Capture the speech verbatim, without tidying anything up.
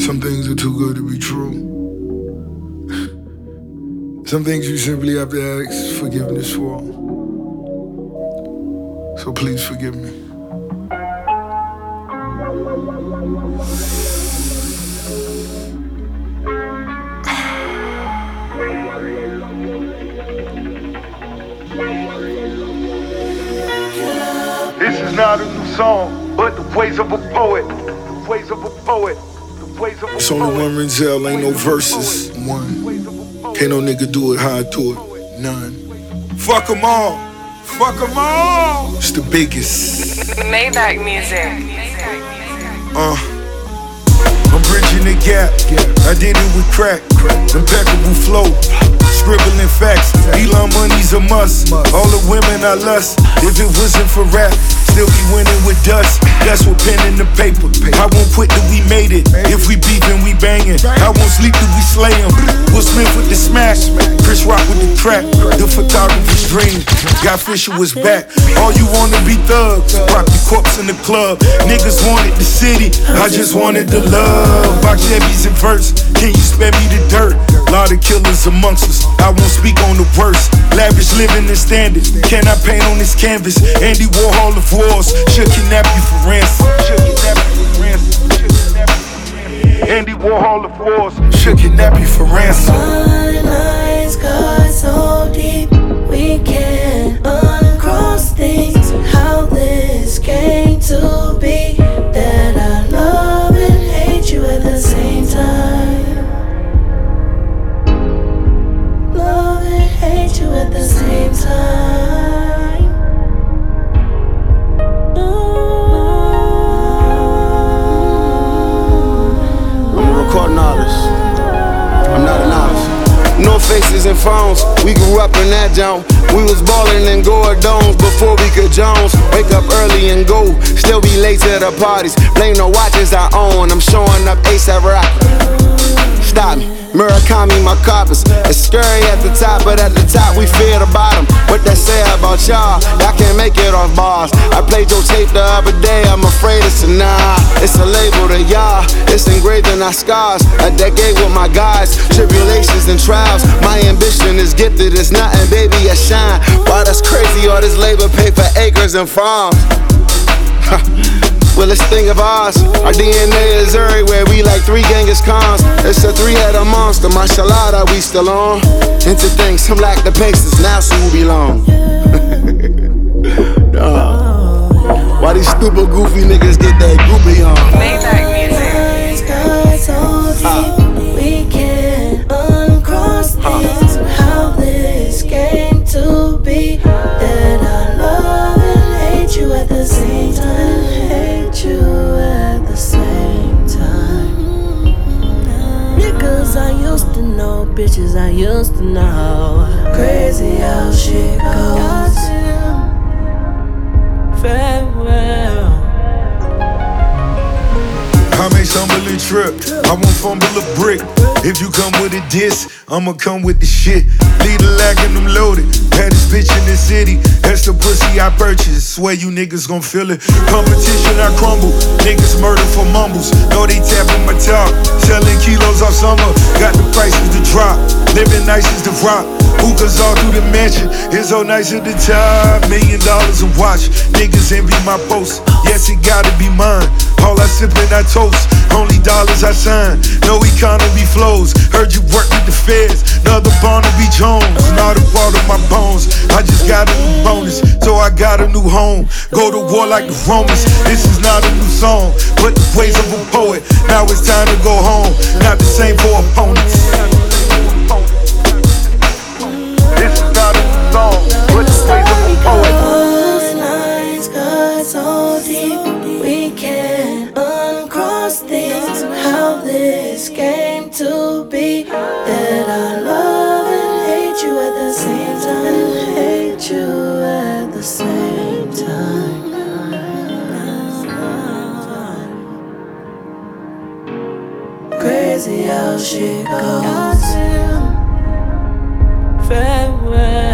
Some things are too good to be true. Some things you simply have to ask forgiveness for. So please forgive me. This is not a new song, but the ways of a poet. The ways of a poet. The ways of a poet. It's only one Renzel, ain't no verses. One. Can't no nigga do it how I do it. None. Fuck 'em all. Fuck 'em all. It's the biggest. Maybach music. Uh. I'm bridging the gap. I did it with crack. Impeccable flow. Scribbling facts. Elon money's a must. All the women I lust. If it wasn't for rap, still be winning with dust. That's what pen in the paper. I won't quit till we made it. If we beefin', we bangin'. I won't sleep till we slay 'em. Will Smith with the smack. Chris Rock with the track. The photographer's dream. Got Fisher was back. All you wanna be thugs. Rock the corpse in the club. Niggas wanted the city. I just wanted the love. Box Chevys in verse. Can you spare me the dirt? Lot of killers amongst us. I won't speak on the worst. Lavish living and standards. Can I paint on this canvas? Andy Warhol of wars. Should kidnap you for ransom. Should kidnap you for ransom. Andy Warhol of wars. Should kidnap you for ransom. My lines got so deep, we can't uncross things. How this came to be, that I love and hate you at the same time. Love and hate you at the same time. I'm a recording artist. I'm not an artist. No faces and phones. We grew up in that jump. We was ballin' in Gordons before we could Jones. Wake up early and go. Still be late to the parties. Blame the watches I own. I'm showing up ASAP Rock. Stop me. Murakami, my carpets. It's scary at the top, but at the top we fear the bottom. What that say about y'all? Y'all can't make it off bars. I played your tape the other day, I'm afraid it's a nah. It's a label to y'all, it's engraved in our scars. A decade with my guys, tribulations and trials. My ambition is gifted, it's nothing, baby, I shine. Wow, that's crazy, all this labor pay for acres and farms. Well, this thing of ours, our D N A is everywhere. We like three Genghis Khans. It's a three-headed monster, mashallah that we still on. Into things, some like the Pacers, now so who belong. Nah. Why these stupid goofy niggas get that groupie on? Maybach music. Ah. We can't uncross things. How this came to be, that I love and hate you at the same time. You at the same time. Niggas I used to know, bitches I used to know. Crazy how shit goes. Farewell. I may stumble and trip, I won't fumble a brick. If you come with a diss, I'ma come with the shit. Lead a lag and I'm loaded. Baddest bitch in the city, that's the pussy I purchased. Swear you niggas gon' feel it. Competition I crumble, niggas murder for mumbles. Know they tapping my top, selling kilos all summer. Got the prices to drop, living nice is the rock. Hookahs all through the mansion, it's so nice at the top. Million dollars a watch, niggas envy my post. Yes, it gotta be mine. All I sip and I toast, only dollars I sign. No economy flows, heard you work with the feds. Another Barnaby Jones, not a part of my bones. I just got a new bonus, so I got a new home. Go to war like the Romans, this is not a new song, but the ways of a poet. Now it's time to go home, not the same for opponents. This is not a new song, but the ways of a poet. Those lines got so deep, we can't uncross things. How this came to be, that I love and hate you at the same time. Hate you at the same time. Crazy how shit goes. Farewell.